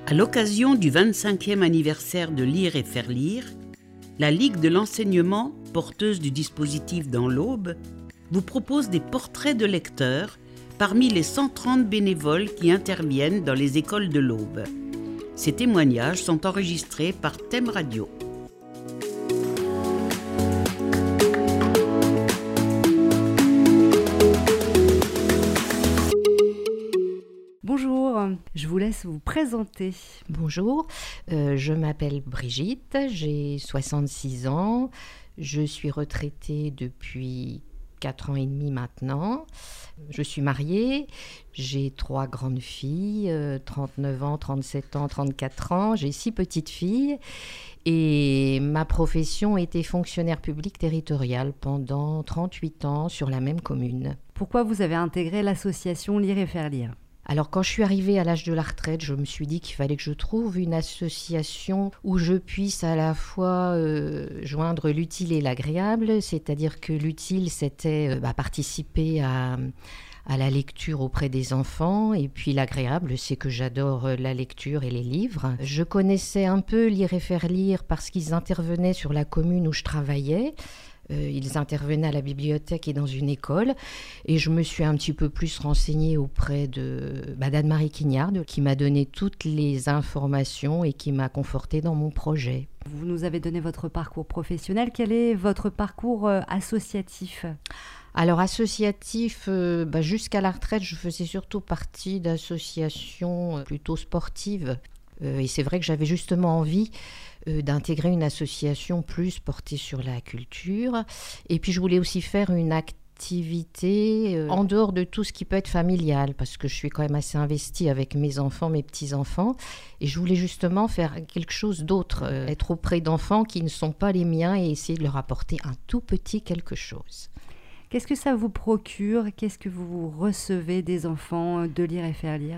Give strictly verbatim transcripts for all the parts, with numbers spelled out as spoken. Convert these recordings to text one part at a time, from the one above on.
À l'occasion du vingt-cinquième anniversaire de Lire et faire lire, la Ligue de l'enseignement, porteuse du dispositif dans l'Aube, vous propose des portraits de lecteurs parmi les cent trente bénévoles qui interviennent dans les écoles de l'Aube. Ces témoignages sont enregistrés par Thème Radio. Bonjour, je vous laisse vous présenter. Bonjour, euh, je m'appelle Brigitte, j'ai soixante-six ans, je suis retraitée depuis quatre ans et demi maintenant. Je suis mariée, j'ai trois grandes filles, euh, trente-neuf ans, trente-sept ans, trente-quatre ans, j'ai six petites filles et ma profession était fonctionnaire public territorial pendant trente-huit ans sur la même commune. Pourquoi vous avez intégré l'association Lire et faire lire ? Alors quand je suis arrivée à l'âge de la retraite, je me suis dit qu'il fallait que je trouve une association où je puisse à la fois euh, joindre l'utile et l'agréable, c'est-à-dire que l'utile c'était euh, bah, participer à, à la lecture auprès des enfants, et puis l'agréable c'est que j'adore la lecture et les livres. Je connaissais un peu Lire et faire lire parce qu'ils intervenaient sur la commune où je travaillais. Euh, ils intervenaient à la bibliothèque et dans une école. Et je me suis un petit peu plus renseignée auprès de bah, d'Anne-Marie Quignard, qui m'a donné toutes les informations et qui m'a confortée dans mon projet. Vous nous avez donné votre parcours professionnel. Quel est votre parcours euh, associatif ? Alors associatif, euh, bah, jusqu'à la retraite, je faisais surtout partie d'associations plutôt sportives. Euh, et c'est vrai que j'avais justement envie euh, d'intégrer une association plus portée sur la culture. Et puis je voulais aussi faire une activité euh, en dehors de tout ce qui peut être familial, parce que je suis quand même assez investie avec mes enfants, mes petits-enfants. Et je voulais justement faire quelque chose d'autre, euh, être auprès d'enfants qui ne sont pas les miens et essayer de leur apporter un tout petit quelque chose. Qu'est-ce que ça vous procure ? Qu'est-ce que vous recevez des enfants de Lire et faire lire ?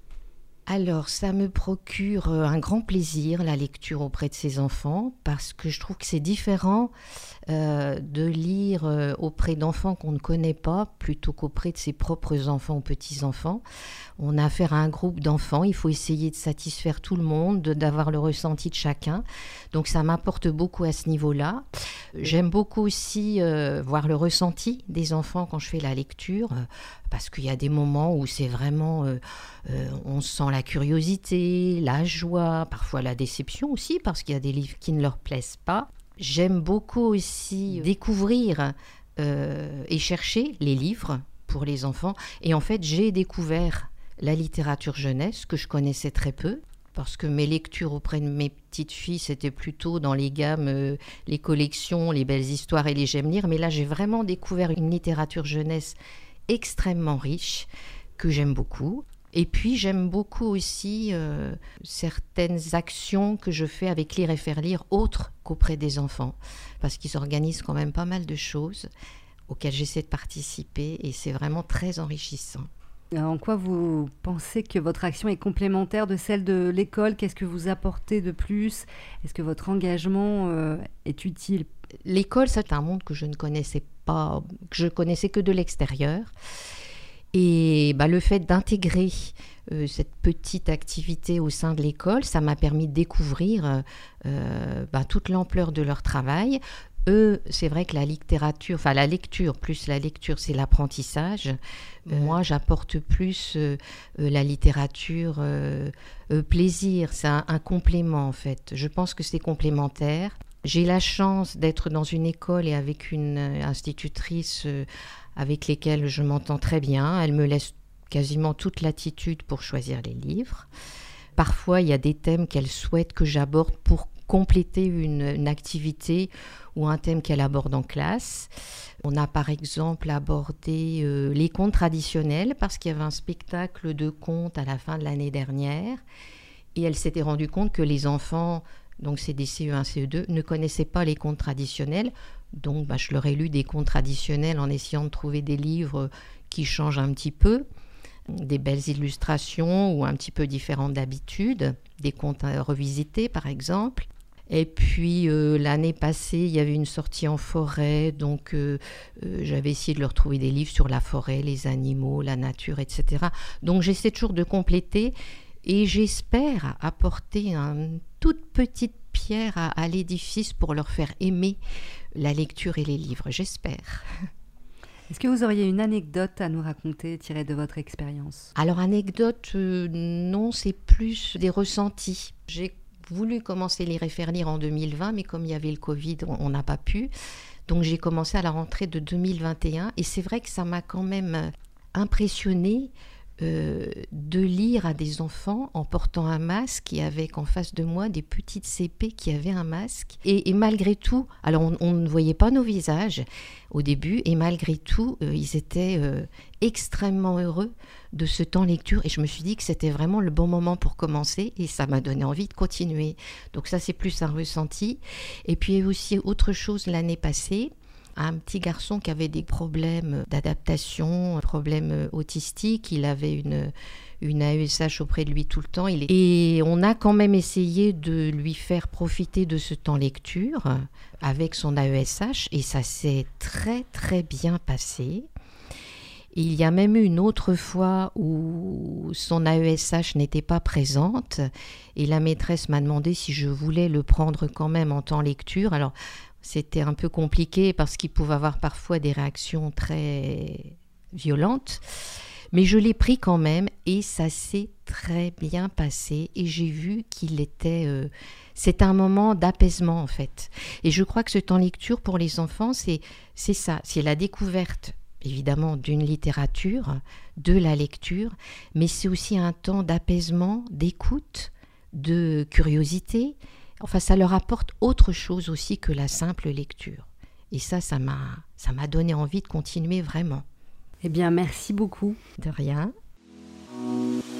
Alors, ça me procure un grand plaisir, la lecture auprès de ces enfants, parce que je trouve que c'est différent euh, de lire euh, auprès d'enfants qu'on ne connaît pas, plutôt qu'auprès de ses propres enfants ou petits-enfants. On a affaire à un groupe d'enfants, il faut essayer de satisfaire tout le monde, de, d'avoir le ressenti de chacun. Donc, ça m'apporte beaucoup à ce niveau-là. J'aime beaucoup aussi euh, voir le ressenti des enfants quand je fais la lecture, euh, parce qu'il y a des moments où c'est vraiment... Euh, euh, on sent la curiosité, la joie, parfois la déception aussi, parce qu'il y a des livres qui ne leur plaisent pas. J'aime beaucoup aussi découvrir euh, et chercher les livres pour les enfants. Et en fait, j'ai découvert la littérature jeunesse que je connaissais très peu, parce que mes lectures auprès de mes petites filles, c'était plutôt dans les gammes, euh, les collections, les belles histoires et les j'aime lire. Mais là, j'ai vraiment découvert une littérature jeunesse extrêmement riche, que j'aime beaucoup. Et puis, j'aime beaucoup aussi euh, certaines actions que je fais avec Lire et faire lire, autres qu'auprès des enfants, parce qu'ils organisent quand même pas mal de choses auxquelles j'essaie de participer, et c'est vraiment très enrichissant. En quoi vous pensez que votre action est complémentaire de celle de l'école ? Qu'est-ce que vous apportez de plus ? Est-ce que votre engagement euh, est utile ? L'école, c'est un monde que je ne connaissais pas, que je connaissais que de l'extérieur. Et bah, le fait d'intégrer euh, cette petite activité au sein de l'école, ça m'a permis de découvrir euh, bah, toute l'ampleur de leur travail. Eux, c'est vrai que la littérature, enfin la lecture, plus la lecture, c'est l'apprentissage. Euh, moi, j'apporte plus euh, euh, la littérature euh, euh, plaisir. C'est un, un complément, en fait. Je pense que c'est complémentaire. J'ai la chance d'être dans une école et avec une euh, institutrice euh, avec lesquelles je m'entends très bien. Elle me laisse quasiment toute latitude pour choisir les livres. Parfois, il y a des thèmes qu'elle souhaite que j'aborde pour compléter une, une activité ou un thème qu'elle aborde en classe. On a par exemple abordé euh, les contes traditionnels parce qu'il y avait un spectacle de contes à la fin de l'année dernière et elle s'était rendue compte que les enfants, donc c'est des C E un, C E deux, ne connaissaient pas les contes traditionnels. Donc bah, je leur ai lu des contes traditionnels en essayant de trouver des livres qui changent un petit peu, des belles illustrations ou un petit peu différentes d'habitude, des contes revisités par exemple. Et puis euh, l'année passée, il y avait une sortie en forêt, donc euh, euh, j'avais essayé de leur trouver des livres sur la forêt, les animaux, la nature, et cetera. Donc j'essaie toujours de compléter Et j'espère apporter une toute petite pierre à, à l'édifice pour leur faire aimer la lecture et les livres, j'espère. Est-ce que vous auriez une anecdote à nous raconter tirée de votre expérience ? Alors, anecdote, euh, non, c'est plus des ressentis. J'ai voulu commencer Lire et faire lire en deux mille vingt, mais comme il y avait le Covid, on n'a pas pu. Donc, j'ai commencé à la rentrée de deux mille vingt et un. Et c'est vrai que ça m'a quand même impressionnée euh, de lire à des enfants en portant un masque et avec en face de moi des petites C P qui avaient un masque. Et, et malgré tout, alors on, on ne voyait pas nos visages au début, et malgré tout, euh, ils étaient euh, extrêmement heureux de ce temps lecture. Et je me suis dit que c'était vraiment le bon moment pour commencer, et ça m'a donné envie de continuer. Donc ça, c'est plus un ressenti. Et puis aussi autre chose l'année passée, un petit garçon qui avait des problèmes d'adaptation, problèmes autistiques. Il avait une, une A E S H auprès de lui tout le temps. Il est... Et on a quand même essayé de lui faire profiter de ce temps lecture avec son A E S H, et ça s'est très très bien passé. Il y a même eu une autre fois où son A E S H n'était pas présente, et la maîtresse m'a demandé si je voulais le prendre quand même en temps lecture. Alors, c'était un peu compliqué parce qu'il pouvait avoir parfois des réactions très violentes. Mais je l'ai pris quand même, et ça s'est très bien passé. Et j'ai vu qu'il était... Euh, c'est un moment d'apaisement, en fait. Et je crois que ce temps lecture pour les enfants, c'est, c'est ça. C'est la découverte, évidemment, d'une littérature, de la lecture. Mais c'est aussi un temps d'apaisement, d'écoute, de curiosité. Enfin, ça leur apporte autre chose aussi que la simple lecture. Et ça, ça m'a, ça m'a donné envie de continuer vraiment. Eh bien, merci beaucoup. De rien.